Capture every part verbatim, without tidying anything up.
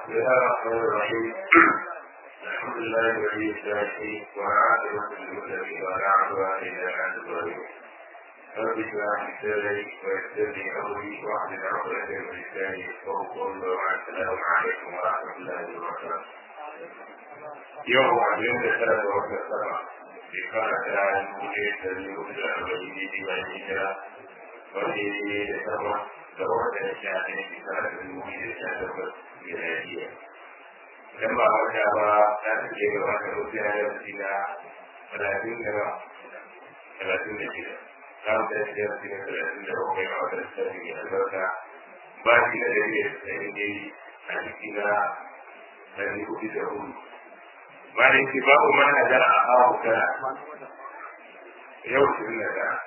بسم الله الرحمن الرحيم. الحمد لله الذي الشافي والعاقبة للمتقين ولا عدوان إلا على الظالمين. رب اشرح لي صدري ويسر لي أمري واحلل عقدة من لساني يفقهوا قولي والسلام عليكم ورحمة الله وبركاته. يوم عشرين ثلاثة وقت السبع في قناة العالم المدير الذي أرسل الوليد والهجرة والهجرة السبع لوقت الشافعي في قناة المدير الشافعي الهجرة. لما أرجع لا تجيب وقت الرسالة إلى ثلاثين سنة ثلاثين دقيقة. كان تأثير في ثلاثين دقيقة وقت الشافعي البركة بعد ذلك الذي أجلنا الذي أجده بعد اتباع من أجل أخاه كلا يوسف الندى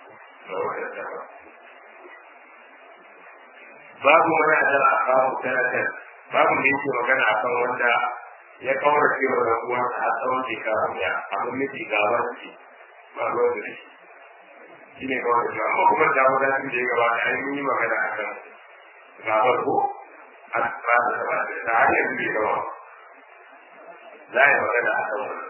باب من أجل أخاه كلا babu da yake magana a kan wanda ya kawar cewa da uwansa a tsawon shekara daya abin nufi gabar ce ba ruwan da shi shi ne kawar cewa amma kuma da wadatin da ya gabata an yi magana a kan gabar ko a tsara da ba da har yanzu bai gaba za a yi magana a kan wannan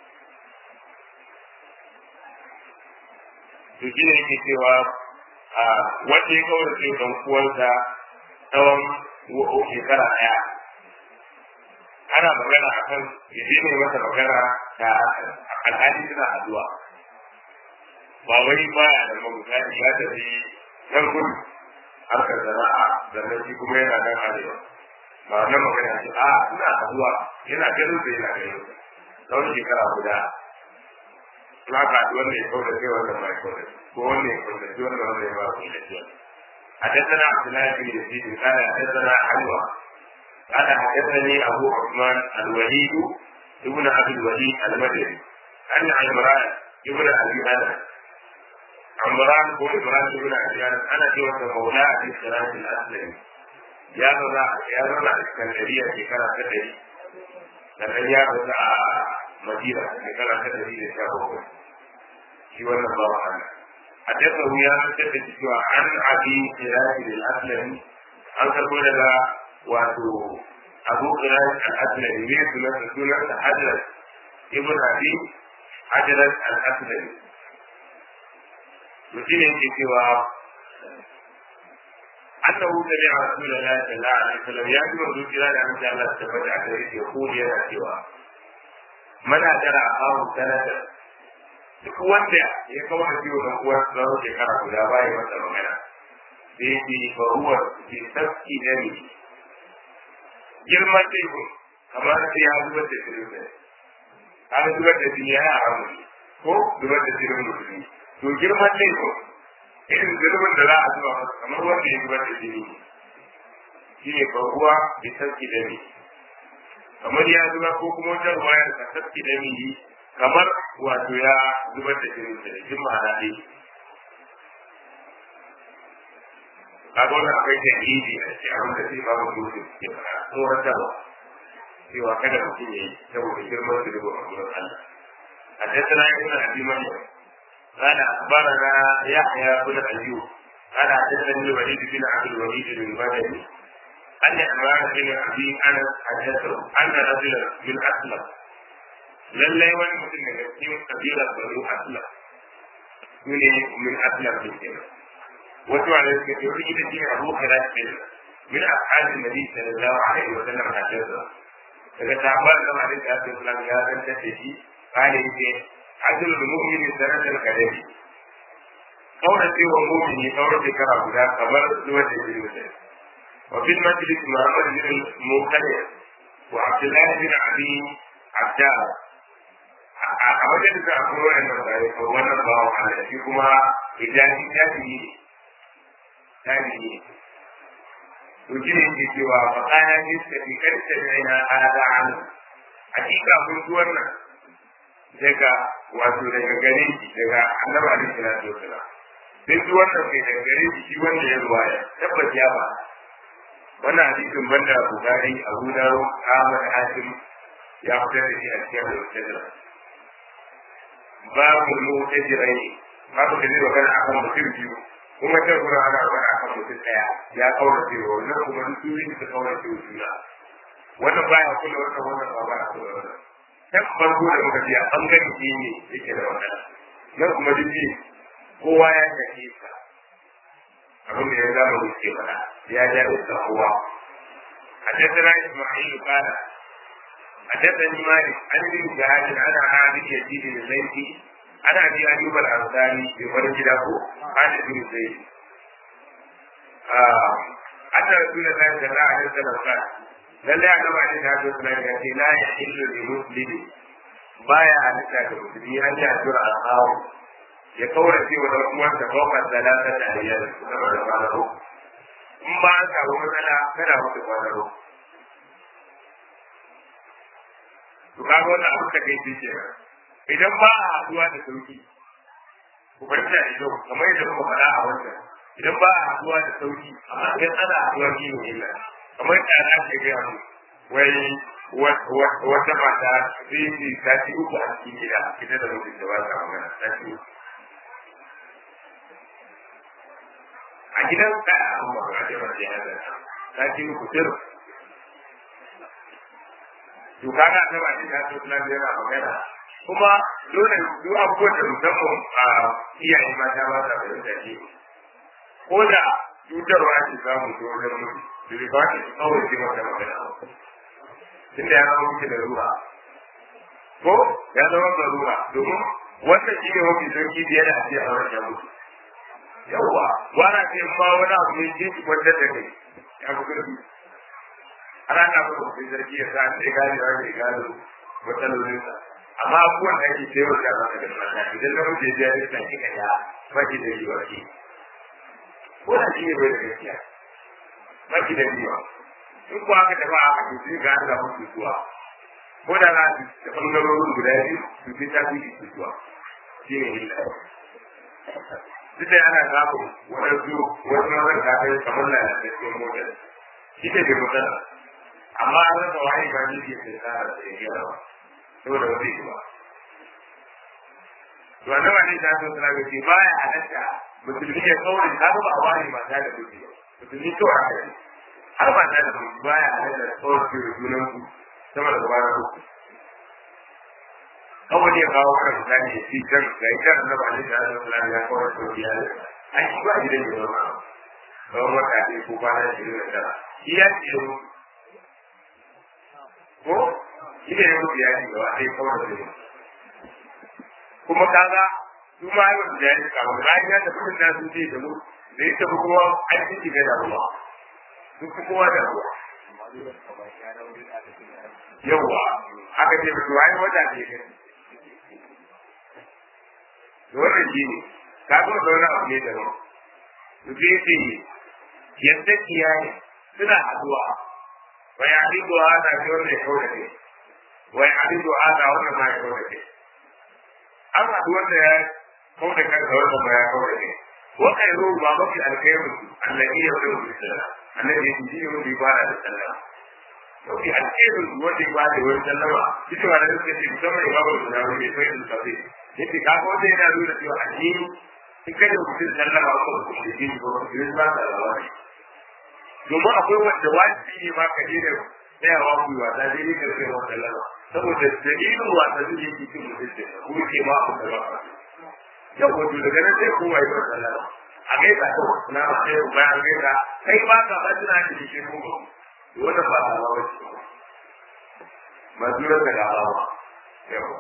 to shi ne yake cewa a wanda ya kawar cewa dan uwansa tsawon shekara ɗaya ana magana a kan yaje ne masa magana ta alhali suna addu'a ba wai baya da magana ya tafi nan gudu harkar sana'a sannan shi kuma yana nan arewa ba wannan magana ce a suna addu'a yana ganin da yana ganin tsawon shekara guda suna ka addu'a ne kau da kai wannan mai kau da ko wannan ya kau da shi wannan wanda ya ba ku da shi حدثنا عبد الله بن يزيد قال حدثنا حلوى قال حدثني ابو عثمان الوليد ابن ابي الوليد المدني ان عمران ابن ابي انس عمران هو عمران ابن ابي انس انا جوز مولى ابي سلام الاسلمي يا رضا يا رضا الاسكندريه في كلا كدري لكن يا رضا مدينه في كلا كدري لشابه في ولا الله عنه حدثه يا سيدي سوى عن أبي قلاد الأسلمي أن تقول لها وأبو أبو قلاد الأسلمي من سنة سنة حجرة ابن أبي حجرة الأسلمي مسلم سوى أنه سمع رسول الله صلى الله عليه وسلم يأتي رسول الله أن شاء الله تفتح عليه يقول يا سوى من أجر أخاه ثلاثة duk wanda ya kawo da ciwo da uwar tsaro shekara guda baya masa magana sai ce faruwar ke tafki da ne girman teku kamar sai ya zubar da shirin da an zubar da jini ya haramu ko zubar da shirin musulmi to girman teku irin zurbin da za a zuba masa kamar wanda ya zubar da jini shi ne faruwa ke tafki da ne kamar ya zuba ko kuma wajen ruwayar ka tafki da ne kamar wato ya zubar da shirin da jin ma'ana ne kaga wannan akwai jahili a cikin abin da sai babu mutum ya fara tsoratarwa cewa kada mutum ya yi saboda girman da zuba a gurin Allah حدثنا ابن ابي مريم قال اخبرنا يحيى بن ايوب قال حدثني الوليد بن عبد الوليد المدني ان عمران بن ابي انس حدثه ان رجلا من اسلم lallai wani mutum daga cikin kabilar banu aslam su ne min aslam din kenan wasu wani suka ce wani ita ce abu kira din min ashabin nabi sallallahu alaihi wa sallam hadisa daga sahabban da wani da aka islam ya san ta ce shi kale yake ajrul mu'min sanatan kadari kaura ce wa mu'mini kaura shekara guda kamar zuwa da jini mutum wa fil majlis muhammad bin muqaddam wa abdullah bin abi abdallah a wajen da a kuma wannan bayan ko wannan bawa Allah shi kuma idan shi tafi tafi ne to kine yake cewa fa kana ji tafi karshe da ina ada an hakika kun ji wannan daga wato daga gare shi daga Annabi alaihi salatu wasallam sai ji wannan kai daga gare shi wanda ya ruwaya tabbata ya ba wannan hadisin banda Bukhari Abu Dawud Ahmad Hakim ya fitar da shi a cikin al-Mustadrak babu mutajirai babu da zai magana akan mutum biyu kuma ta gura ana magana akan mutum daya ya kaura cewa wannan kuma duk su ta kaura cewa juna wannan baya kula wannan wannan ba baya kula wannan kan farko da muka ji a bangaren shi ne yake da wannan nan kuma dinki kowa ya kace ka abin da ya zama wuce mana ya ja da kowa حدثنا اسماعيل قال حدثني مالك عن ابن شهاب عن عامر يزيد بن زيد عن ابي ايوب الانصاري بفرج له عن ابن زيد أن رسول الله صلى الله عليه وسلم قال لن يعلم عن هذا الكلام لا يحل لمسلم بايع حتى المسلمين أن يأجر أخاه يقول في ودركوان فوق الثلاثة أيام كما in ba an samu matsala kada mutu kwanaro to kaga wannan abu da kai ce idan ba a haduwa da sauki ku bar ta ido kamar yadda muka faɗa a wannan idan ba a haduwa da sauki amma idan ana haduwa shi ne illa kamar yadda ana ce ga mu wai wata mata sai ni sati uku a cikin gida ita da mutum da ba ta magana sati a gidan ka amma ba da wani ya da ta ci ku tsiro to kaga ta ba ta to na da yana magana kuma dole duk abubuwan da musamman a iyaye mata ba ta fahimta ce ko da cutarwa ce samu to wajen mutu da ba ta kawai ce mata magana tunda ya zama mutu da ruwa ko ya zama da ruwa domin wannan shi ne mafi sauki biyar da ake a wajen mutu yawwa wani ce ma wani abu ne ke ci kwantar da kai ya fi ƙarfi ana na fi kwanci zargi ya sa ce gane wa ke gano matsalolinsa amma abubuwan da ake ce wata ba da mata idan na wuce biya da kan kika ya ba ki da riwa ke ko da shi ne bai da gaskiya ba ki da riwa in ko aka tafi aka ce sai ga an samu tutuwa ko da na da ɓangarorin guda biyu su fi ta fi tutuwa shi ne illa duk da ana samun waɗansu wasu mazan kafin kamar lalatattun motar shi ne bai matsala amma an rasa wani ba ne ke sai tsara da ya gyara ba saboda wani shi ba to an zama ne ta so suna gaji ba ya halatta musulmi ya kawai ta ba a wani mata da kuɗi musulmi kawai haka ne har mata da kuɗi ba ya halatta da kawai ke da sunan ku sama da gaba ku kawai ne kawo kan misali ya ci kan ga ita da ba ne da Allah ya kawo to biya an shi ba gidan da ba ba wata ne ko ba na shi da tara iya ce ko ide yau biya ne ba sai kawo da kuma kaga su ma yau da ya kawo bayan ya tafi da su ce da mu da ita kuma an ci ga da ruwa su kowa da ruwa yawa aka ce ba wai wata ce wannan shi ne ka zo da wani abu ne da ba su ce ce yadda kiyaye suna haduwa wai hadidu hada shi wanda ya kawo da ke wai hadidu hada wanda ma ya kawo da ke an haɗu wanda ya kawo da kanka wanda ma ya kawo da ke wanda ya zo ba mafi alkhairu annabi ya zo da sallah annabi ya ji ne wanda ya fara da sallah mafi alkhairu wanda ya fara da wani sallama ita ba da suke ce musamman ya babu da wani mai fahimta sabai yace ka ga wanda yana nuna cewa addini in kada mutum sallama ko ku shi ne ko ku yi ba da rawani domin akwai wanda wajibi ne ma ka je da tsayawa ku wa da dai ka kai wa sallama saboda dalilin wasa da yake cikin mutum ko ke ma ku da ba yau wato daga nan sai kowa ya sallama a kai ka to na sai ba a kai ka kai ba ka ba tana da shi ko wannan ba ta ba ce mazura da gawa yau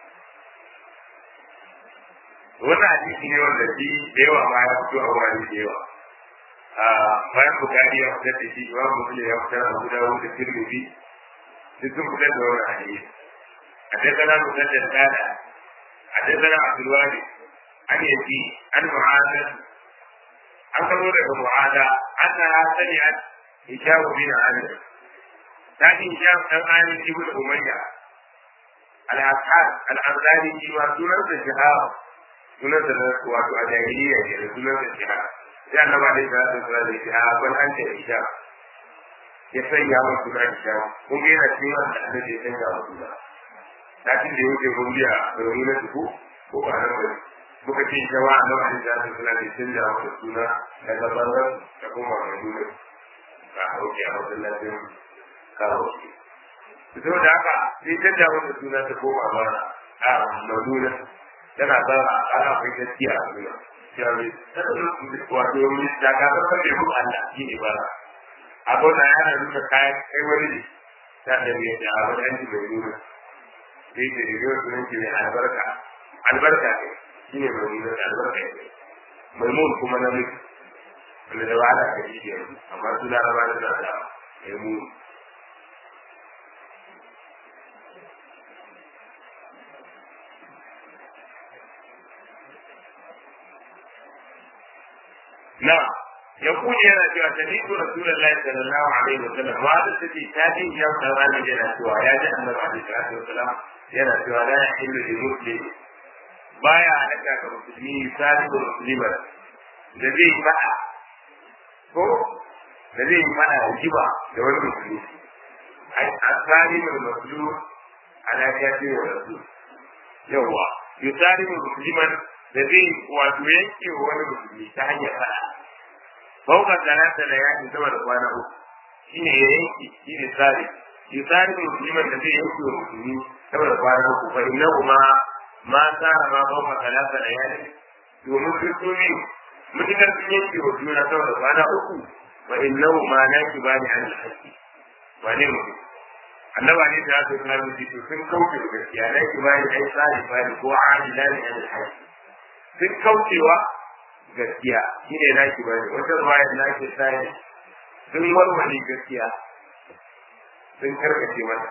wannan hadisi ne wanda shi da yawa ma ya fito a wani da yawa a bayan bukari ya fitar da shi ba mutum ya fitar da guda wanda tirmidhi duk sun fitar da wannan hadisi a tattala mutum da tsada a tattala abdulwadi an yaji an mu'ada an kamo daga mu'ada an na sani an hijabu bin ali ta ji hijab dan ali ibn umayya al-asad al-ansari shi ma sunan da shahaba sunan da wato a jahiliya ne sunan da shahaba sai annaba da ya tsara da shi a ban an ta isha ya sanya wa suna isha kun ga yana cewa da annabi ya sanya wa suna lakin da yake mun biya da wani na tuku ko ba da wani muka ce jawa annabi da ya tsara da sanya wa suna da gaban da kuma wani ka hauke a wannan lafiyar ka hauke saboda haka sai canja mata suna ta koma bara a maduna tana tsara ana kai gaskiya a duniya sai wato mun da ka san da ku Allah shi ne bara abu da yana nuna kai kai wani ne ta da ne da abu da yake mai nuna sai da riyo sunan ki ne albarka albarka ne shi ne mai nuna albarka ne maimun kuma na miki wanda da wala ka ji ke amma su da raba da da maimun na ya kuje yana cewa sadiqu rasulullahi sallallahu alaihi wasallam wa da take tabi ya da wani yana cewa ya ji annabi alaihi wasallam yana cewa la yahillu lil muslim baya halaka ga musulmi sadiqu musliman da zai fada ko da zai fada jiba da wani musulmi ai asalimu muslim ala kafi wa rasul yawa yusalimu musliman da zai wato yanke wani musulmi ta hanyar fada fauka talata da yaki sama da kwana uku shine ya yanke shine tsari yusari musliman da zai yanke wa musulmi sama da kwana uku fa inna kuma ma tsara ma fauka talata da yaki domin kristomi mutukar sun yanke wa juna sama da kwana uku fa inna ma na ki bani an alhaki ba ne mutum annaba ne da aka kira mu to sun kauce da gaskiya na ki bani ai tsari bani ko adila ne an alhaki sun kaucewa gaskiya shi ne na ki bani wata ruwayar na ke sai sun warware gaskiya sun karkace mata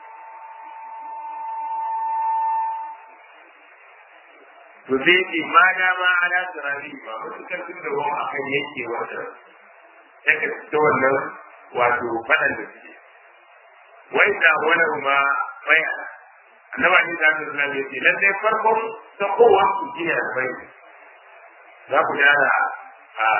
to sai ce ma dama ala sirari ba wasu karfin da wani akan yake wata take ta wannan wato fadan da suke wai da wani ma baya annaba ne da Allah ya ce lalle farkon ta kowa su jiya da bai za ku yana a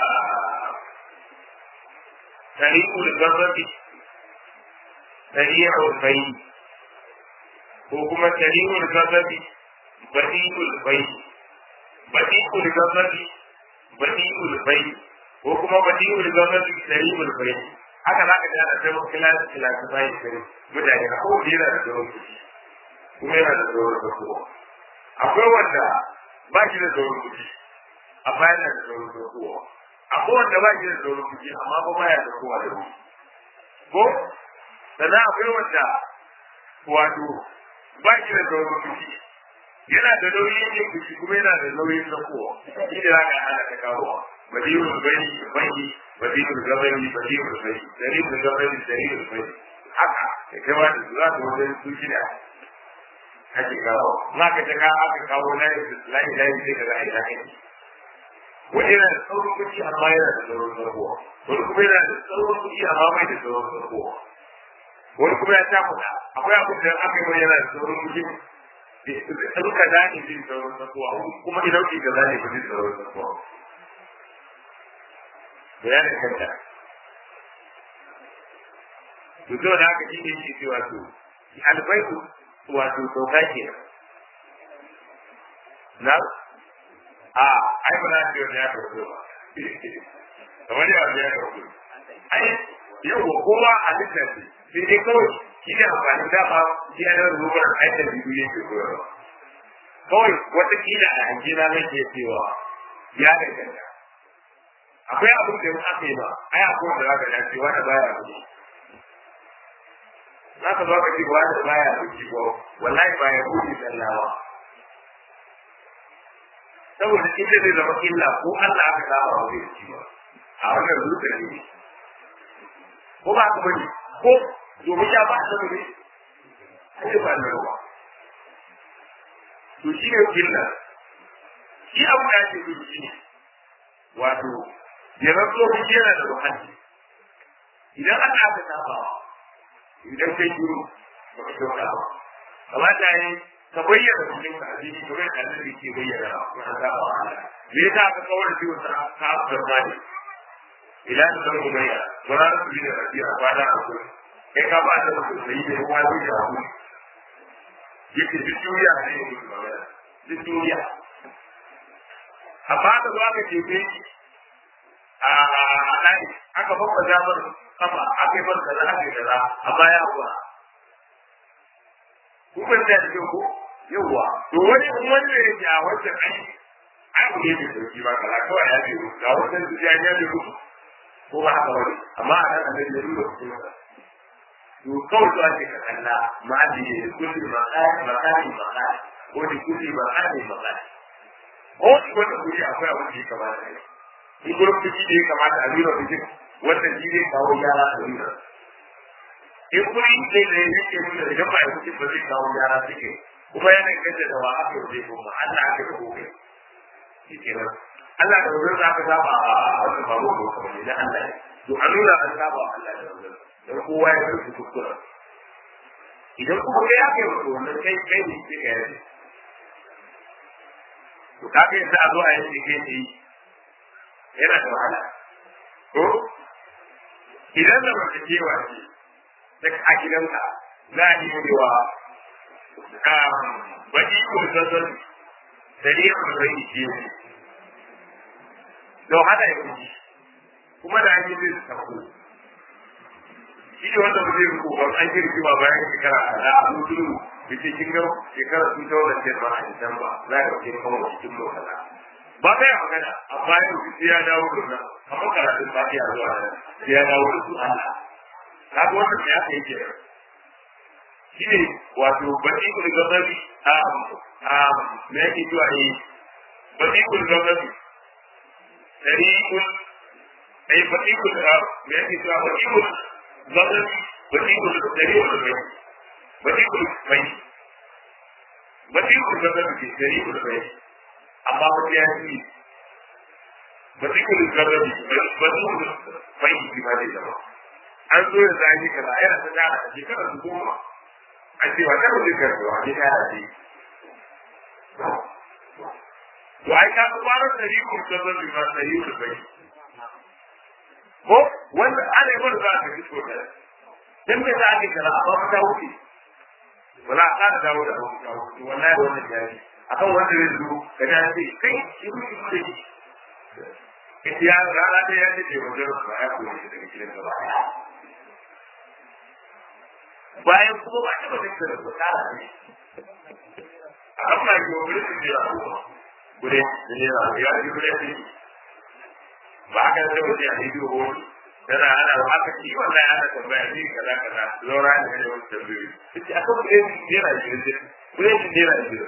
tariqul gazabi tariqul bai ko kuma tariqul gazabi badiul bai badiul gazabi badiul bai ko kuma badiul gazabi tariqul bai haka za ka ji ana sai class class bai sai mutane na ko dira da sauran kuma yana da sauran da kowa akwai wanda ba shi da sauran kuɗi amma yana da sauran da kowa akwai wanda ba shi da sauran kuɗi amma ba baya da kowa da ruwa ko sannan akwai wanda wato ba shi da sauran kuɗi yana da nauyin yin kuɗi kuma yana da nauyin na kowa shi da za ka hana ta kawo badiyul bani bani badiyul gabani badiyul bani dalilul gabani dalilul bani haka da kai wani za ta wajen su shida ake kawo za ka ta kawo aka kawo layi layi layi sai ka za a yi na aiki wani yana da sauran kuɗi amma yana da sauran sarkowa wani kuma yana da sauran kuɗi amma bai da sauran sarkowa wani kuma ya ta kuɗa akwai abin da aka yi yana da sauran kuɗi da duka zane zai sauran sarkowa kuma idan ki ka zane ba zai sauran sarkowa bayanin kanta to zo da haka shi ne shi ce wato albaitu wato sauka ke na a ai ba na ce wanda ya karɓo ba kamar yawa ya karɓo ai yau kowa a littafi sai dai kawai shi ne amfani da ba shi ya nan rubar aikin biyu yake koyarwa kawai watakila a hanji na zai ke cewa ya danganta akwai abin da ya aka yi ba ai akwai wanda za ka dace wanda baya kuɗi za ka zo ka ce wanda baya kuɗi ko wallahi baya kuɗi sallawa saboda ita zai zama illa ko Allah aka saba wa zai ci ba a wannan zuciya ne ko ba ka bane ko domin ya ba ta ne ai ba ne ba to shi ne illa shi abu da yake yi shi ne wato ya zanto shi yana da ruhanci idan Allah aka saba idan kai shiru ba ka kyauta ba kamata ne ka bayyana cikin addini ko kai annabi ke bayyana ko an saba wa Allah me yasa ka kawar da wata ka abdarma ne ila da zama umayya wala da su da rabiya ba da ku kai ka ba da su sai da kuma da ku yake duk duniya ne ne duk duniya amma da zuwa ka ce kai a dai aka babba zamar kafa aka bar kaza aka kaza amma ya kuwa ku ban da cikin ko yawa to wani wani ne ya wanda ai ai ne da sauki ba kala kawai ya ce ga wannan su ya ya ku ko ba haka wani amma a nan da ne ruwa ku to kawai to ake kalla ma'adi ne kulli ma'adi ma'adi ma'adi ko da kulli ma'adi ma'adi ko wanda kuri akwai abin da ya kamata ne in gurin fiki da ya kamata a lura fikin wanda shi zai kawo yara a lura in kuri ne da yake nuna da gaba ya fikin ba zai kawo yara suke kuma yana kace da wa aka yi ko ma Allah aka yi ko kai shi kenan Allah da wurin zaka saba a wannan babu ko kamar ne Allah ne to a nuna an saba Allah da wurin dan kowa ya rubuta kuskure idan kuma kai aka yi ko wannan kai kai ne sai ka yi to kage yadda a zo a yi ke yi yana da wahala ko idan da mace kewa ce da a gidanka za a yi cewa baki ko sassan dari ko zai yi don hada ya kuji kuma da ake zai sako shi ne wanda zai rubu ba an kirki ba bayan shekara a a mutu da ke kin ga shekara sun tawo da ce ba a cikin ba za ka ce kuma cikin lokala ba kai magana amma yau sai ya dawo da nan amma karatun ba ya zuwa nan sai ya dawo da su Allah kaga wannan ya kai ke shi ne wato baki ko da gabi a a me yake zuwa yi baki ko da gabi dari ko ai baki ko da me yake zuwa baki ko gabi baki ko da dari ko da baki ko mai baki ko da gabi dari ko da amma wani ya yi baki ko da gabi baki ko mai shi ba dai zama an zo da zai kaza yana ta da a shekara su goma a ce wa ta mutu karfi a gida ya ce to ai ka kwarar da yi kuma zan bi ma sai yi bai ko wanda ana yi wanda za ka ji ko da dan me za ka kira a ba ta wuce wala ka da dawo da ta wuce wallahi wannan ya yi akan wanda zai zo ka ga sai kai shi ne shi ya rana da ya ce wajen ba ya koyi daga gidan gaba bayan kuma ba ta mutum da su tsara ne a amma yi wa wuri sun jira kuma gure da jira ya ji gure ne ba haka da wani a yi biyu wani tana ana haka shi wannan ana tambaya ne kaza kaza lura ne ne wani tambayi ita akan gure ne jira ne gure ne jira ne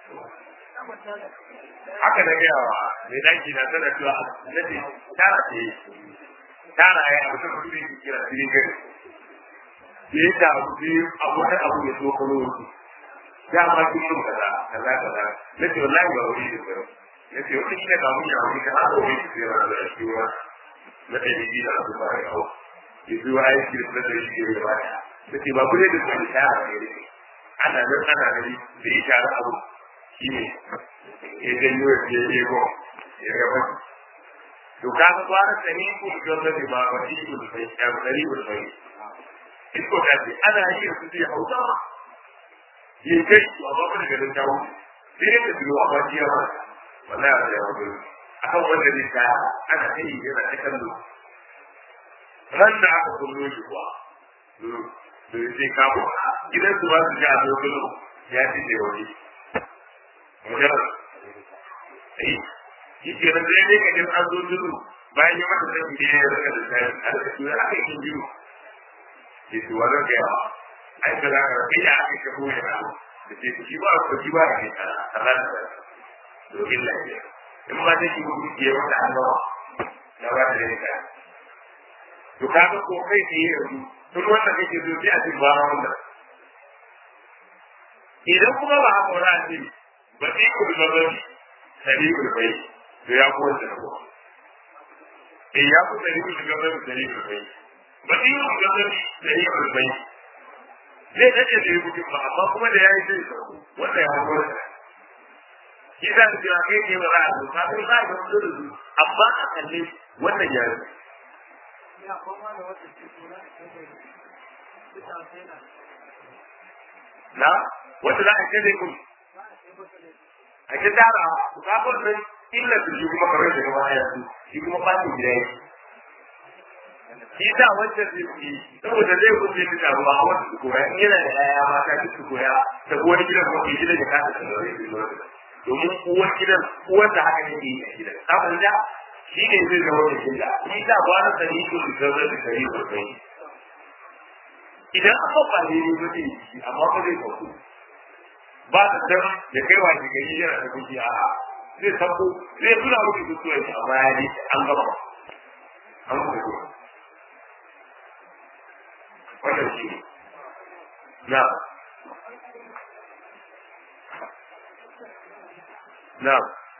haka da gaya wa mai daki na tana cewa nace tara ce tara ya abu ta kuma yi kira cikin gari da ya ta abu biyu abu da abu ya so kano wuce ya ma ki yin kaza kaza kaza nace wallahi ba wuri da gari nace wani shi ne ga mun ya wuri ka haka wuri ki tsira da shi wa na da yi da abu ba ya hawa ya zuwa ya ki da da shi ya ba ya nace ba kure da shi ta ne ana nan ana gari da ya tara abu shi ne ya janyo ya je ko ya gaba to ka ga fara sani ko da da ba ba shi ko sai ya dari ko sai iko da shi ana yi su ji hausa yi kai to ba ku da garin tawo sai da biyo a baji ya wallahi ya wuce akan wanda ne ka ana yi yana ta kallo ran da aka kullo shi kuwa to sai ka bu idan su ba su ji a kullo ya ci da wani mujarrad ai shi ke nan dai ne kaje an zo dudu bayan ya mata sai da ya raka da sai har da shi aka yi biyu shi to wannan ga ya ai da ka kai ya aka ka koyi da shi shi ba ko shi ba ke tsara da to illa ne in ba da shi ku ke wata Allah da ba da ne ka to ka ga ko kai ne yanzu to wannan kake zo sai a ci ba wannan idan kuma ba haka wani ba sai ku da zai sai ku bai to ya ku da ku eh ya ku sai ku da zai sai ku bai ba sai ku da zai sai ku bai zai dace da ku ba amma kuma da yayi sai ku wanda ya ku da shi da ku ya kai ke ba za ku ba ku ba ku da su amma a kalle wannan ya ya kuma da wata cikuna na wanda za a ce dai ku a ce tara ku ka ko sai illa su shi kuma kare da kuma ya su shi kuma ba su gida yake shi da wancan zai fi saboda zai kuce ta taruwa a wata su koya in yana da yaya mata duk su koya ta uwar gidan ko gidan da kasa sanar da zuwa domin uwar gidan uwar da haka ne ke yi a gidan sabon da shi ne zai zama da gida shi da ba na sani ko da zama da gari ko kai idan aka ba ne ne ba zai yi amma ba zai faku ba ta san da kaiwa da gari yana da kuki a zai sako zai tuna muku kuskure ne amma ya ne an gaba an gaba wannan shi ne na na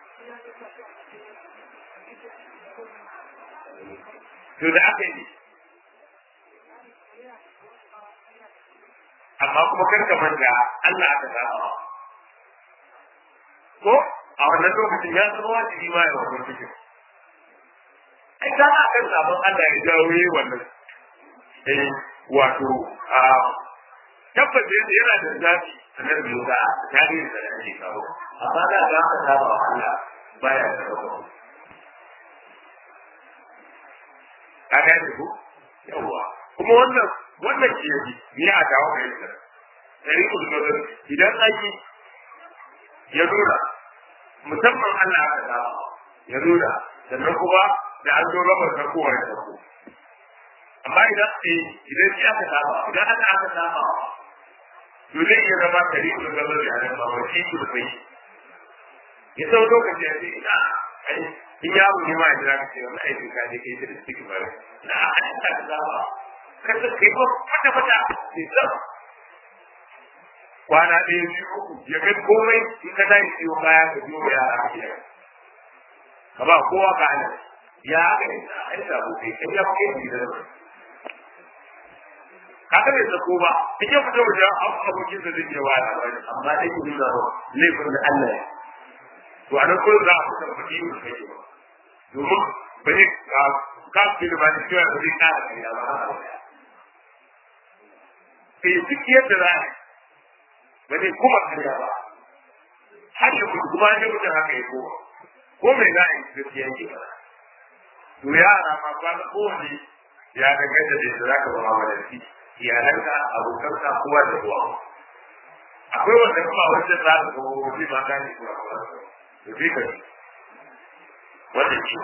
to da aka yi amma kuma karka manta Allah aka saba ko a wannan lokacin ya zama wajibi ma ya wannan cikin ai da aka sabon Allah ya jawo yi wannan eh wato a tabbata yana da zafi sanar da yoga tarihin da ake kawo amma da ga aka saba Allah baya da rawa kaga ne ko yawa kuma wannan wannan ke yi ni a dawo da ita sai ku ga idan aiki ya nuna musamman Allah aka saba ya nuna sannan kuma da an zo rabar da kowa da ko amma idan eh idan shi aka saba idan aka aka saba to zai iya zama kare ku ga da yaran ba wai shi ku sai ya sau lokaci ya ce ina ai in ya mu ma da ka ce wannan aikin ka je kai da stick ba na aka saba kada kai ko fata fata sai sa kwana ɗaya biyu uku ya kai komai in ka tashi ciwo baya ka biyo ya a gidan ka ba kowa ka ana ya aka yi ai sabo kai kai ya kai gidan kaga bai sako ba kike fito da abokin da zai wa da wani amma dai ku dinga ro laifin da Allah ya to anan ko za ku tabbati ku kai ba domin bai ka ka fi da bani cewa bai ka da ya ba sai duk yadda za ba dai kuma kariya ba har da kuma ne mutum haka ya ko ko mai za a yi gaskiya ke ba to yara ma ba ko ne ya daga da za ka ba ma da shi iyalanka abokanka kowa da kowa akwai wanda kuma wajen za ka kawo wani ma gane kowa kowa da zai ka yi wanda ke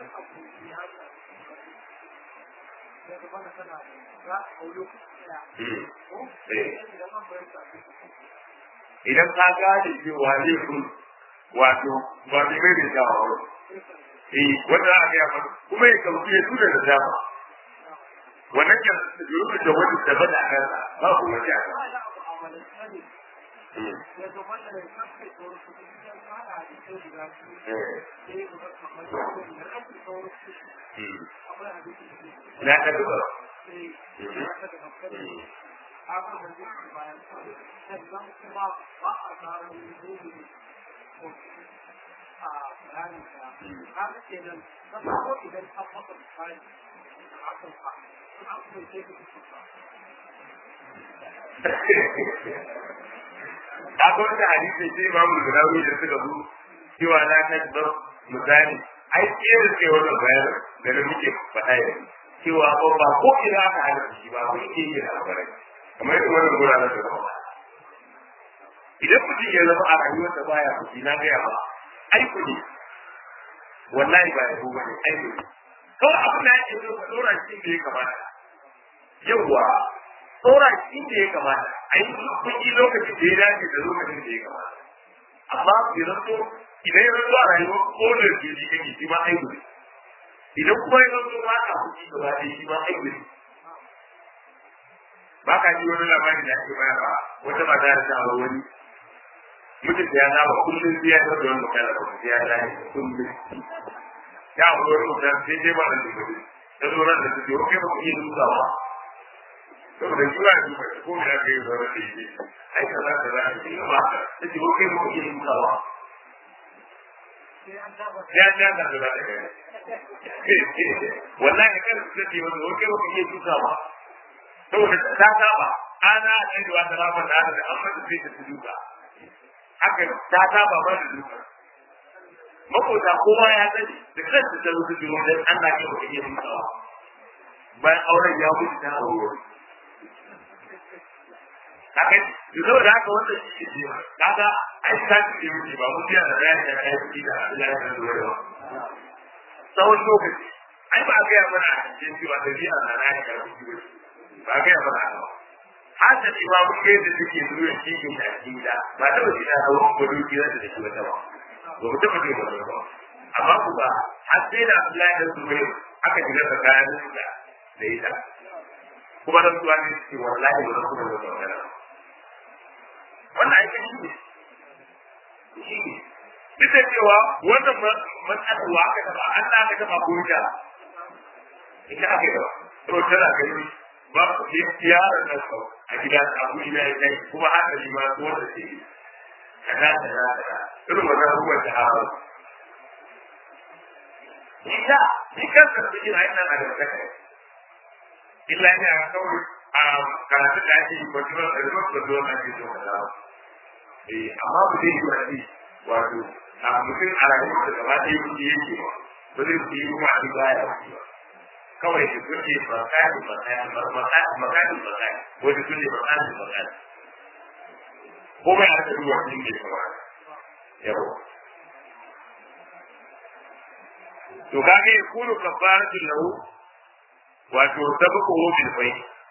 idan ka gane cewa ne kun wato ba zai mai da jawa eh wanda aka yi kuma ya kauce ya tura da dama wannan ke rubuta da wani da bada kan ba ku wani aka na ta duba akwai da hadisi sai ba mu da rawi da suka zo cewa na ta da misali ai kiyar ce wannan bayar da da muke faɗa yau cewa ko ba ko ina aka hada shi ba ko yake yi da albarai kamar yadda wannan gura na da ba idan mutum ya zama a rayuwar da baya kuɗi na gaya ba ai kuɗi wallahi ba ya ko bane ai kuɗi kawai abin da ake so ka dora shi da ya kamata yawwa tsora shi da ya kamata a yi kuɗi lokacin da ya dace da lokacin da ya kamata amma bai zanto idan ya zanto a rayuwar kodin da shi kake shi ma aibu ne idan kuma ya zanto ba ka kuɗi gaba ɗaya shi ma aibu ne ba ka ji wani labari da ake bayarwa wata mata da ta aure wani mutum da ya saba kullum sai ya zama da wani magana da sai ya dace kullum ya aure wani mutum sai dai ba da kuɗi ta zo ran da ta ce ok ba ku iya dukawa saboda zuwa yi mai ko ya ga yau da shi ai ka za ka za ka yi ba ta ce ko kai muke yin kawa ya ja da da da wallahi kar su ce wani ko kai muke yin kawa saboda ta saba ana da da wata rafa da da amma da sai ta duka haka ta saba ba da duka makota kowa ya sani da kansa ta wuce da Allah ke muke yin kawa bayan auren ya mutu ta aure haka yanzu da haka wanda shi ke ce kaga ai ta ce mutu ba mutu ya da rayuwa da rayuwa da Allah ya zuwa ba tsawon lokaci ai ba ga mana a cikin cewa da biya na na ya rubuce ba ga mana ba haka ce ba mun da take zuwa cikin da gida ba ta wuce da hawan gudu kira da shi wata ba ba mu taba ce ba amma ku ba har sai da Allah ya zuwa aka shiga tsakanin da da ita kuma dan tuwa ne ce wallahi ba ku da wannan wannan ai shi ne shi ne duk da cewa wannan matsalar wa aka taba Allah aka taba ko ita ita aka taba to tana gani ba ku yi yaran nan ko a gida abu ina ne kuma haka shi ma ko da shi kaza kaza kaza irin wannan abubuwan da hawa ita ikan da take ina ina da kake illa ne a kawai a karatu da ake yi ko kuma da rubutu da wannan ake so kaza eh amma ku dai yi wato a mutum a rayuwar da gaba ɗaya kuke yake ba ba zai ku yi kuma a duba ya wuce ba kawai da kuke bakani bakani bakani bakani bakani wani kuke bakani bakani ko bai haka duwa cikin da kuma yawo to kage kunu kafaratul lahu wato sabako bil bai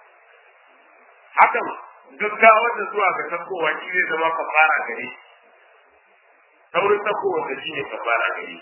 hakan gaggawa da zuwa ga tabbowa shi ne zama kafara gare saurin tabbowa da shi ne kafara gare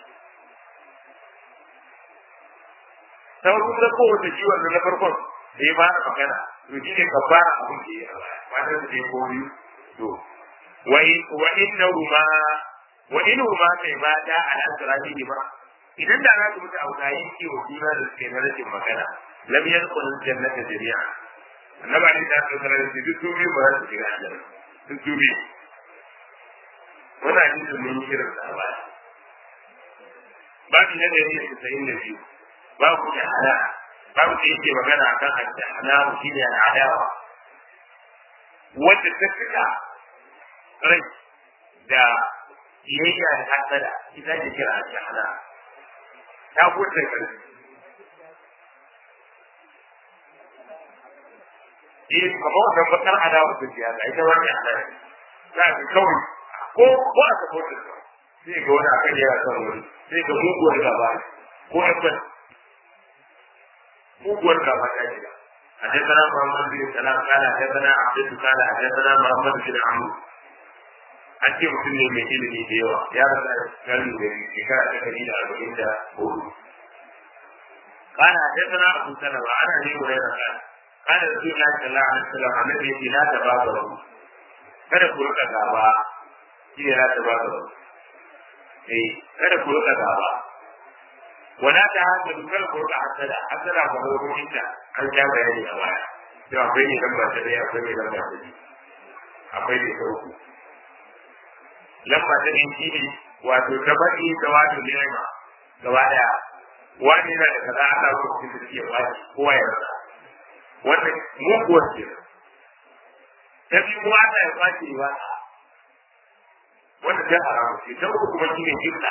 saurin tabbowa da shi wanda na farkon da ya fara magana to shi ne kafara abin da ya fata da ya koyi to wa innahu ma wa innahu ma kai ba da al-asrahi ba idan da za su mutu a wuta yin kiwo juna da suke na rashin magana lam yadkhul jannata jami'a annaba ne da aka sanar da duk dubi ba za su shiga aljanna duk dubi wannan hadisin mun yi kiran da ba babu ne da yake tsayin da shi babu da hala babu da yake magana akan hadda hala shi ne al'adawa wanda ta fita rai da biyayya da hasada ita ce kira da hala ta gode karfi eh kuma wannan bakar adawa da siyasa ita wannan adawa za ka kawai ko ko aka fota sai ga wani akan yana son wani sai ga muguwar gaba ko abin muguwar gaba ta shiga حدثنا محمد بن سلام قال حدثنا عبد قال حدثنا محمد بن عمرو an ce mutum ne mai ilimi da yawa ya rasa gari da shekara ta ɗari da arba'in da hudu kana حدثنا أبو سلمة عن أبي هريرة قال قال رسول الله صلى الله عليه وسلم النبي يقول لا تبادروا kada ku rika gaba shi ne la tabadaru eh kada ku rika gaba wala ta hada kada ku rika hasada hasada ba ko inda an ja bayani a baya to akwai ne lamba ta daya akwai ne lamba ta biyu akwai ne ta uku lamba ta biyu shi ne wato tabaki da wato nema gaba daya wani na da kaza Allah ko cikin da ke wani kowa ya rasa wannan muguwar ce ta biyu kuma Allah ya kwace ba wanda ta haramu ce ta uku kuma shine jinta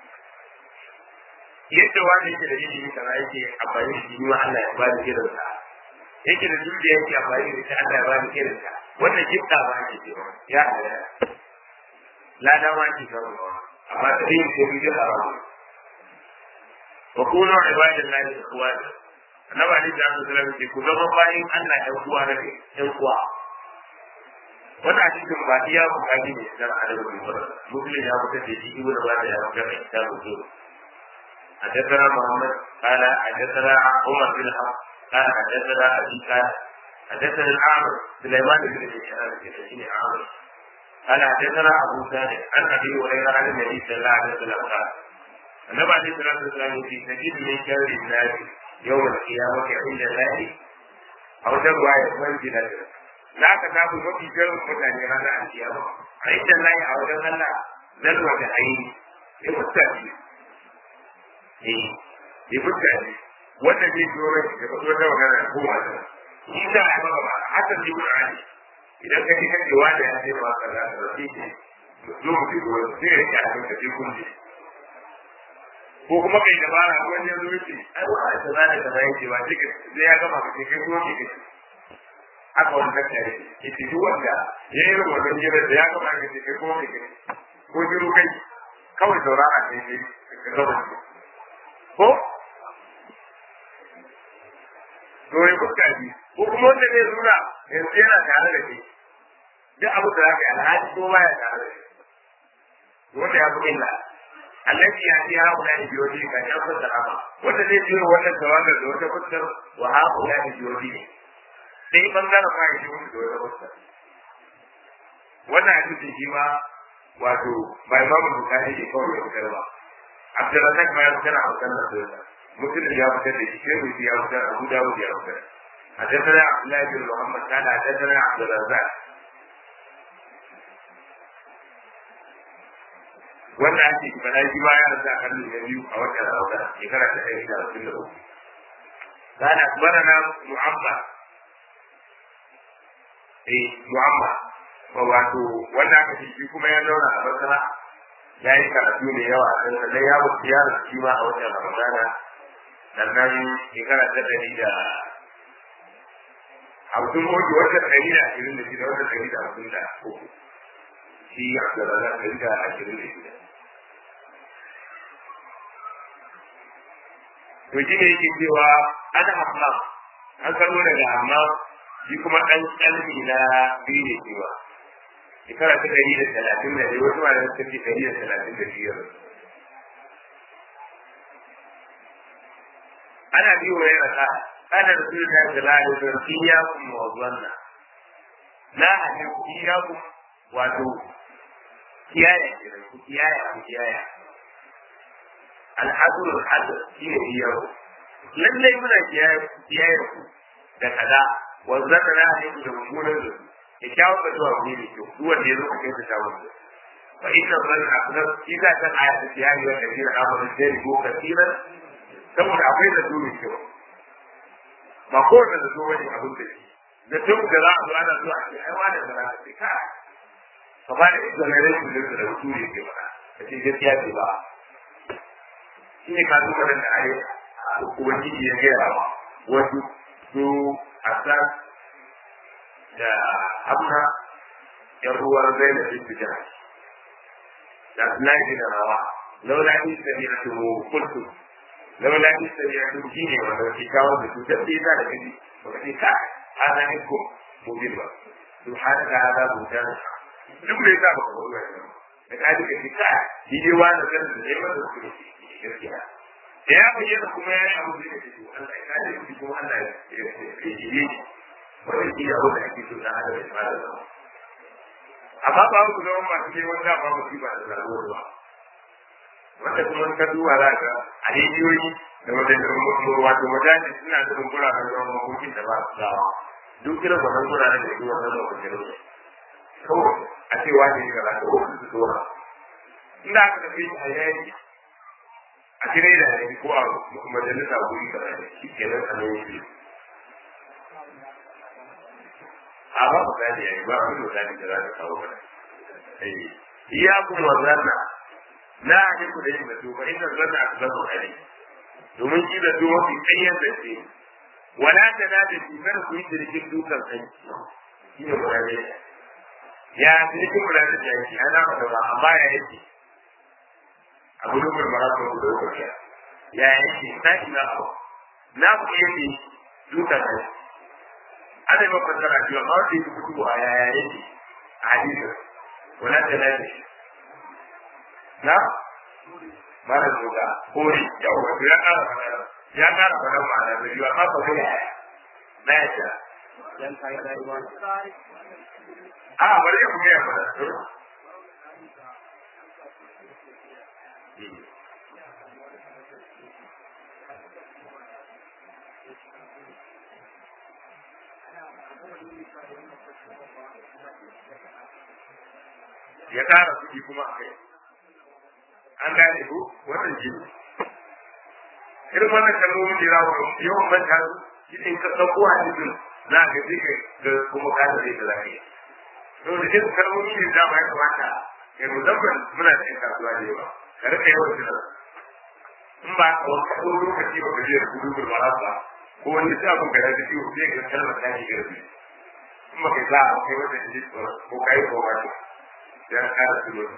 yadda wani yake da ilimi kaza yake amfani da shi ma Allah ya bada kiran sa yake da dukiya yake amfani da shi Allah ya bada kiran sa wannan jinta ba ke ce ya Allah lada ma ki kawo amma da yin ko bi haramu wa kunu ibadallahi ikhwana annabi ali da Allah sallallahu alaihi ku zama bayin Allah ɗan uwa ne ɗan uwa wannan hadisin ba iya bukati ne dan adabu muslim ya fita da shi ibnu bada ya fita da kitabu zuwa حدثنا محمد قال حدثنا عمر بن الحق قال حدثنا ابي قال حدثنا الاعمر سليمان بن الشهاب بن عامر قال حدثنا ابو ثابت عن ابي هريره عن النبي صلى الله عليه وسلم قال النبي عليه الصلاه والسلام في سجد من شر الناس يوم القيامه عند الله او روايه منزله لا تكاد mafi jarin mutane ranar alkiyama a inda layi a wajen Allah zalwa da aini ya mutane eh ya mutane wanda zai zo rai da kaso da magana ko wata shi da ya maka ba haka ne Qur'ani idan ka kika ce wanda ya ce ba kaza da shi ke zo mu ji ko sai ya ce a kan kaje kun ji ko kuma kai dabara wani yanzu yake ai wani ta zane ta zai ce ba cikin sai ya gama ka kai kuma ke kai haka wani tattare ita duk wanda ya yi irin wannan jirar da ya gama ka kai kuma ke kai ko jiru kai kawai saurara kai ne ka gama ko to ya fuska ji ko kuma wanda zai nuna yanzu yana tare da kai duk abu da zaka yi alhaji ko baya tare da kai wanda ya fi illa التي يأتي هؤلاء بوجهك يأخذ الأمر والذي يجير ولا التواجد وتفسر وهؤلاء بوجهه sai bangaren ma yake wani da wata wata wannan hadisi shi ma wato bai ba mu bukari ne kawai da fitar ba Abdurrazzaq ma ya fitar a kan da mutum ya fitar da shi sai ya fitar Abu Dawud ya fitar حدثنا عبد الله بن محمد قال حدثنا عبد الرزاق wanda ake fada shi ba ya rasa kalli na biyu a wata rauta shekara ta ɗaya da wasu da uku kana akbarana mu'amma eh mu'amma ko wato wanda aka shi kuma ya zauna a basra ya yi karatu ne yawa a kan da ya mutu ya rasu shi ma a wata ramadana sannan shekara ta ɗari da hamsin hoji wata ɗari da ashirin da shida wata ɗari da hamsin da uku shi a tsararra ɗari da ashirin da shida to shi ne yake cewa ana hamma an kallo daga hamma shi kuma ɗan ƙalmi na biyu ne cewa shekara ta ɗari da talatin da ɗaya wasu malamai suka ce ɗari da talatin da biyar ana biyu wa yana sa ana da su da ta lalata da su iyakun mawazuwanna na hannun ku iyakun wato kiyaye ku kiyaye ku kiyaye al'adul al'adul shi ne iyawo lallai muna kiyaye ku da kaza wanzan da na ne da mummunan da ya kyawo ka zuwa wani ne kyau duk wanda ya zo ka kai ta shawo da fa inna man akbar shi za ta aya ta kiyaye wa kabira amarin da ko kasiran saboda akwai da dole kyau ba ko da da wani abin da shi da tun da za a zo ana zuwa ce ai wani da za ka ce ka ka ba da exoneration da da dole ke ba ka ce gaskiya ce ba shi ne kasu kwanan da ayi ubangiji ya gaya ba wasu su asar da hamna yan ruwar zai da su jira da sulaji da rawa laula ni sabi na tumu kultu laula ni sabi na tumu shi ne wanda ke kawo da su dabbe za da gani ba ce ka hana ne ko mubin ba su hana ka haza butan duk da ya sa ba ka wani wani da ka duka ce ka shi ne wani kan da zai masa su ne gaskiya da ya bayyana kuma ya yi abu da ya fito Allah ya kare shi kuma Allah ya yi shi wannan shi abu da ake so da hada da fara da amma ba ku zama masu ne wanda ba mu ba da zaruwa ba wanda kuma ka duba za ka a rijiyoyi da wajen wato mutane suna da gura da zama makokin da ba su dawa duk irin wannan gura da ke zuwa da makokin da kawai a cewa ne ga za ka wasu su zuwa inda aka tafi a yayi a kire da ne ko a majalisa guri ka shi kenan a nan shi a ba ku gani yayi ba ku da gani da za ka kawo ba eh iya ku wazanna na ne ku da yin to ba inda zanna aka zo kai domin shi da duwa fi kayyan da shi wala ta da da shi kar ku yi dirkin dukan kai shi ne ba ne ya dirkin ba da shi ana ba ba amma ya yi abu da kuma mara ko da ko ya ya yi sai na abu na ku yi duka kai ana ba ku tsara ji amma da ku ku ya ya yi hadisi wala da na na mara duka ko ya ko ya kara fara ya kara fara ma da yi amma ba ku ya na ya dan kai da ruwa a bari ku ya fara ya tara kuɗi kuma a kai an gane ko wannan shi irin wannan kalmomin da rawa yawan manta shi in ka ɗauko hadisin za ka ji ka kuma ka da zai da lafiya to da irin kalmomin da dama ya kamata ya musamman muna cikin kasuwa da yawa ka rika yawan jira in ba ka wani lokaci ba ka je da gudu gurbarar ba ko wani sabon ka da ciwo sai ka kalmar ta shi garbi in ba kai za a kai wata shi ko kai ko ba shi dan ka su ne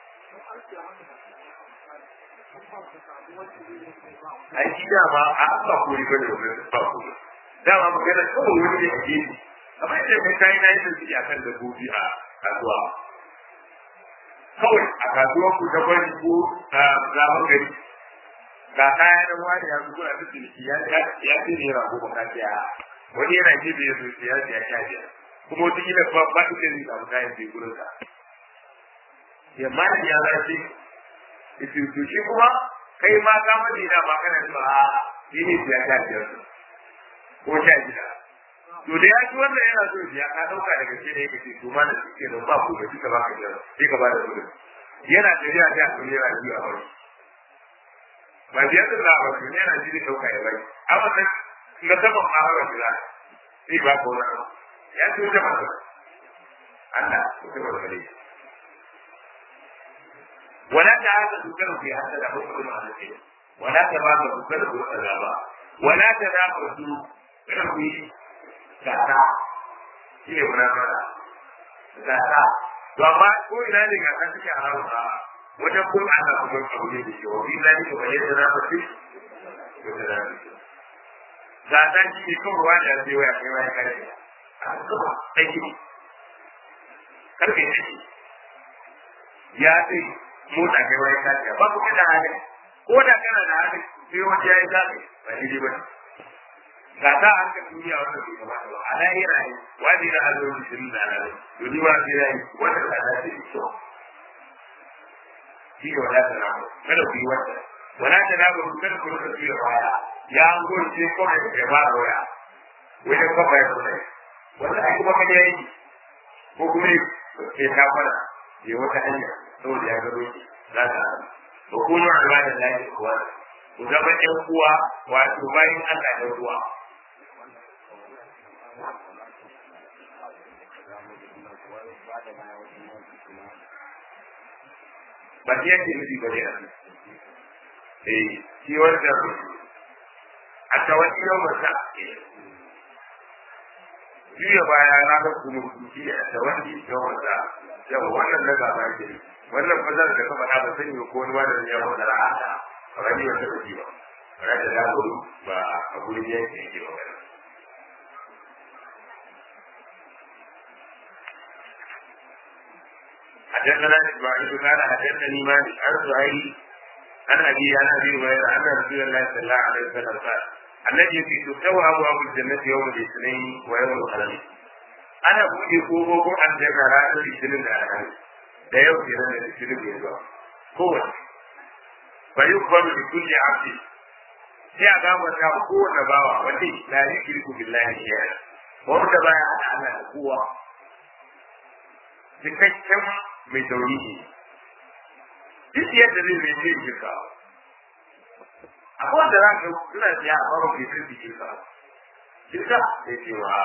ai shi da ba a ba ko riba da wani ba ko da ma magana kawai wani da ke yi amma idan kai kai na yi shi akan dabbobi a kasuwa kawai a kasuwar ku ta bari ko a zaman gari ga kaya na wani ya zuwa da ciniki ya ya ce ne rago ba kaciya wani yana ce da ya zo ya ce ya kaciya kuma wata kila ba ba ita ne abu kayan bai gurin sa ya ma da ya zace ita to shi kuma kai ma ka mace da ba kana cewa a shi ne ya kaciya ko sha gida to da ya ci wannan yana so ya ka dauka daga ce da yake ce to ma da shi ke da ba ku da kika ba ka jira sai ka ba da kudi yana tafiya sai a tuni yana biya ba ba biya da za a tuni yana ji da dauka ya bai amma sai na taba ma ba jira sai ba ko na ya ci da ba Allah ko ta ba dai wala ta hada dukkan fi hada da hukumar Allah wala ta ba da dukkan azaba wala ta da ku kana ku gata shi ne munafara gata to amma ko ina ne gata suke haramu a wajen kun ana kuma abu ne da shi wa ina ne ba yadda za ku ci gata shi ne kan ruwa da zai waya kai waya kai a kuma aiki karfe ne ya ce motsa kai waya kai ba ku da hali ko da kana da hali sai wani ya yi zaɓe ba daidai ba ga ta harkar duniya wanda bai kamata ba a lahira ne wani na azumi sun da ranar domin ba sai yayi wanda ta dace da kyau shi ne wala ta namu kada ku yi wata wala ta namu kada ku rika tuya baya ya an gori ce ko da ke ba waya wajen kafa ya kuma wanda ai kuma kada yayi ko kuma ya ta fara ya wata hanya saboda ya gado shi za ta ba kuma Allah da lafiya kuwa ku zama ƴan uwa wato bayan Allah da ruwa ba shi yake nufi ba ne a eh shi wanda a tawaki yau masa juya baya ranar kuma shi a tawaki yau masa yau wannan na gaba ke wannan fasar da ka faɗa ba sani ko wani wanda ya faɗa ra'a ba ni wata ba ba ba da labaru ba a gurin yanki yake ba حدثنا اسماعيل قال حدثني مالك عن زهير عن ابي عن ابي هريره ان رسول الله صلى الله عليه وسلم قال الذي في تستوى ابواب الجنه يوم الاثنين ويوم الخميس انا بودي كوكو ان جاء رانا الاثنين الخميس da yau ke nan da shirin bai zuwa kowace bayu kwaru da kulli abdi sai a gama ta kowane bawa wanda la yushriku billahi shay'an wanda baya hada Allah da kowa cikakken mai tauhidi duk yadda zai mai zai shirka akwai wanda za ka suna siya a farin bai kirki shirka shirka sai ce wa